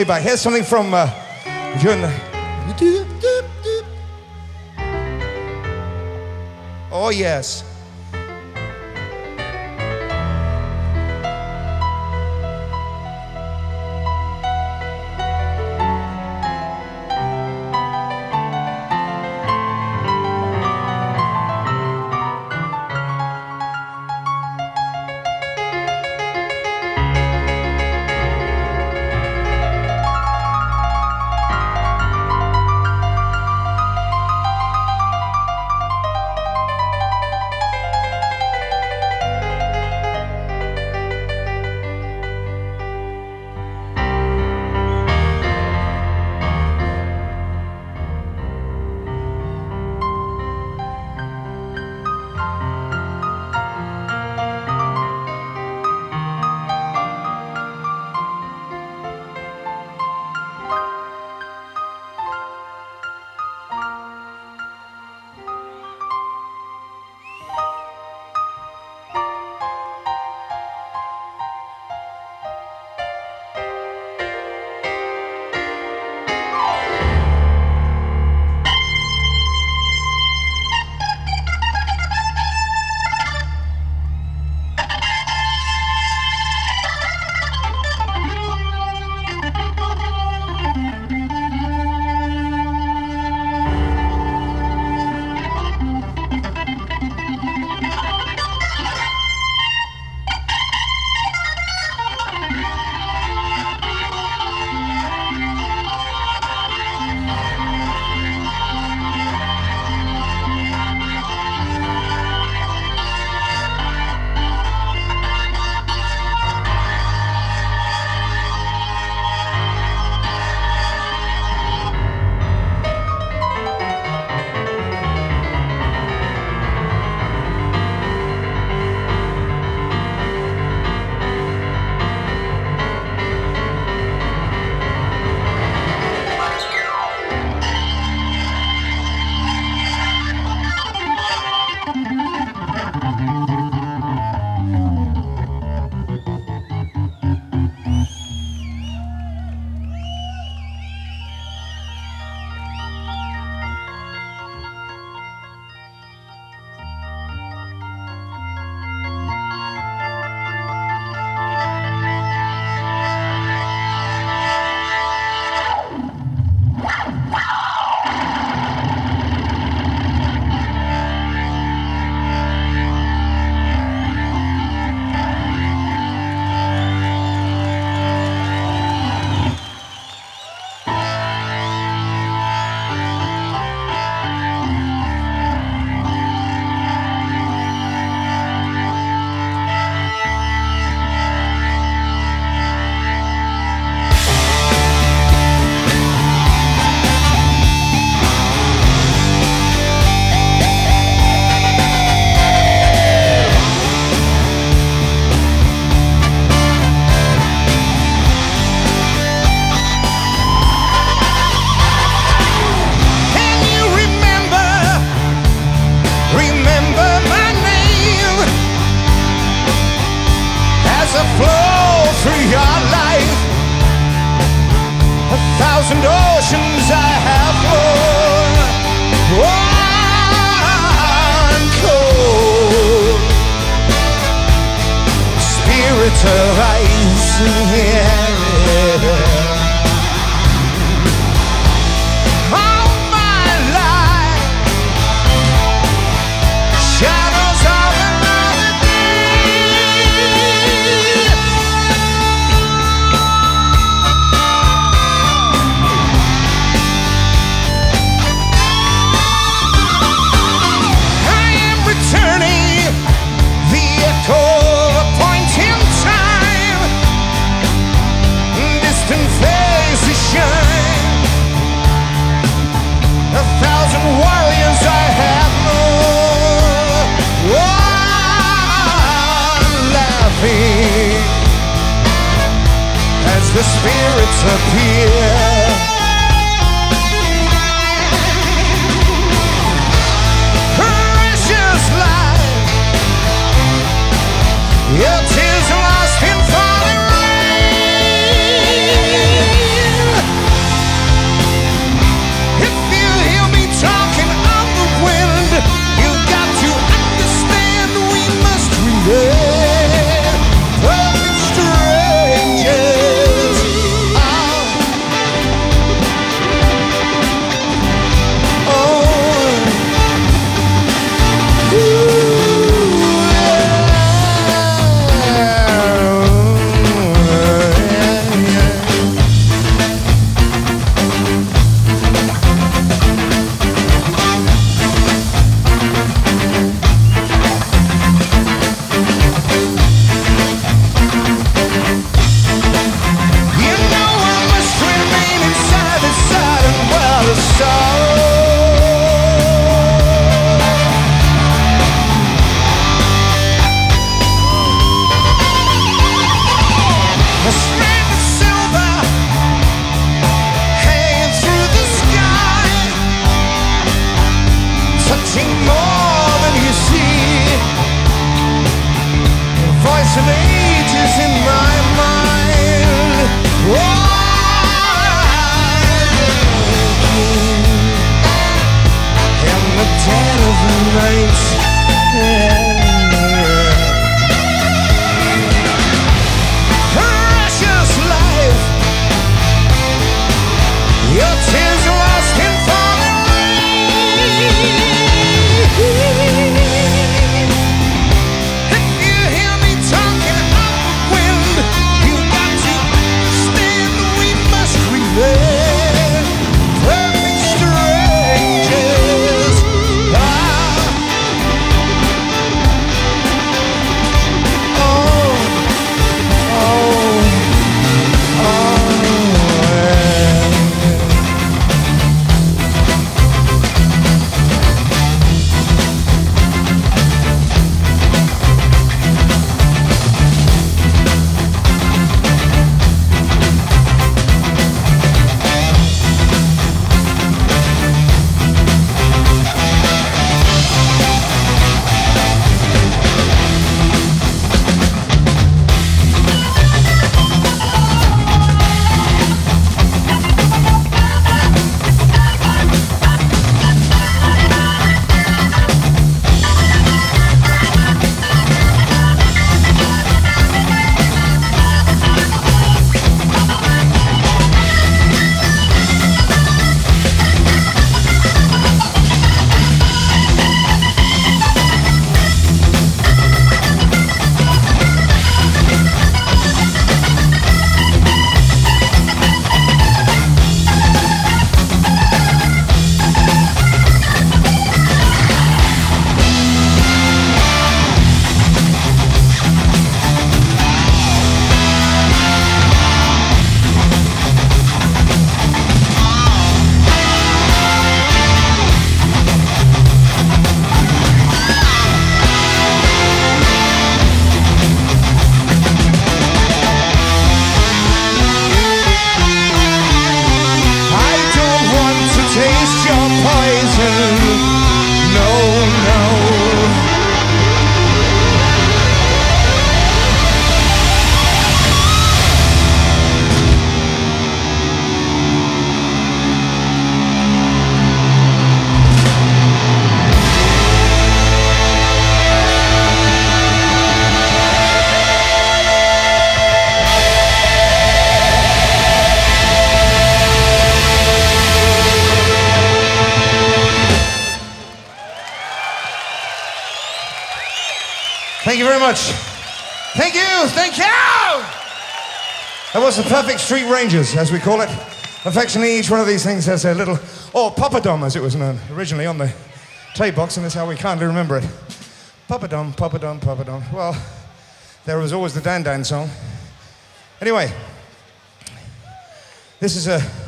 Here's something from Jun. Oh, yes. Oceans I have flown, one cold spirit of ice, yeah. All my life, shadows of another day. Turning the echo of a point in time, distant faces shine. 1,000 warriors I have known, one laughing as the spirits appear. Your tears are lost in falling rain. Thank you very much. Thank you, thank you! That was the Perfect Street Rangers, as we call it. Affectionately, each one of these things has a little, or Poppadom, as it was known originally on the tape box, and that's how we kindly remember it. Poppadom, Poppadom, Poppadom. Well, there was always the Dan Dan song. Anyway, this is a